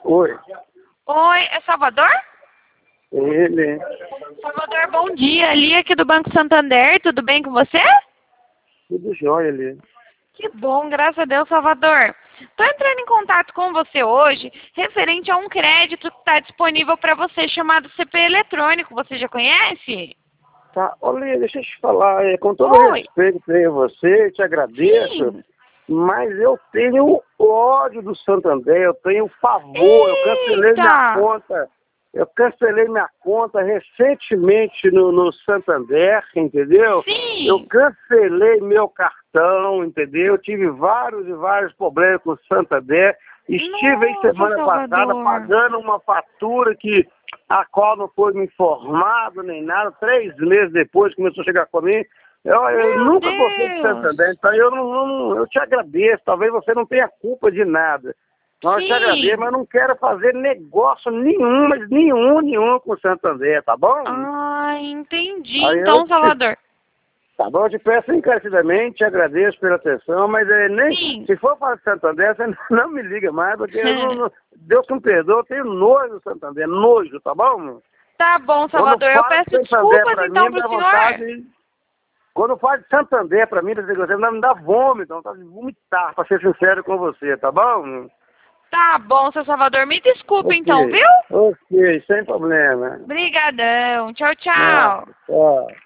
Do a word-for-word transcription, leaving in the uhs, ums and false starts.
Oi. Oi, é Salvador? Ele. Salvador, bom dia. Lia aqui do Banco Santander, tudo bem com você? Tudo jóia ali. Que bom, graças a Deus, Salvador. Estou entrando em contato com você hoje referente a um crédito que está disponível para você chamado C P eletrônico. Você já conhece? Tá, olha, deixa eu te falar, é, com todo Oi. respeito a você, te agradeço, Sim. mas eu tenho ódio do Santander, eu tenho pavor, eu cancelei minha Eita! conta, eu cancelei minha conta recentemente no, no Santander, entendeu? Sim. Eu cancelei meu cartão, entendeu? Eu tive vários e vários problemas com o Santander. Estive aí Nossa, semana passada Salvador. pagando uma fatura que a qual não foi me informado nem nada. Três meses depois começou a chegar para mim. Eu, eu Meu nunca gostei de Deus. Santander, então eu, não, não- eu te agradeço. Talvez você não tenha culpa de nada. Mas eu te agradeço, mas Sim. eu não quero fazer negócio nenhum, mas nenhum, nenhum com o Santander, tá bom? Ah, entendi. Aí eu Então, te, Salvador. tá bom, eu te peço encarecidamente, te agradeço pela atenção, mas é, nem, Sim. se for para o Santander, você não me liga mais, porque eu não, não- Deus que me perdoa, eu tenho nojo do Santander, nojo, tá bom? Tá bom, Quando Salvador. Eu fala de peço Santander desculpas para mim, então me pro dá senhor. vontade. Quando fala de Santander para mim, você me dá vômito, vontade de vomitar, para ser sincero com você, tá bom? Tá bom, seu Salvador. Me desculpe então, Ok, viu? ok, sem problema. Obrigadão. Tchau, Nada, tchau. tchau.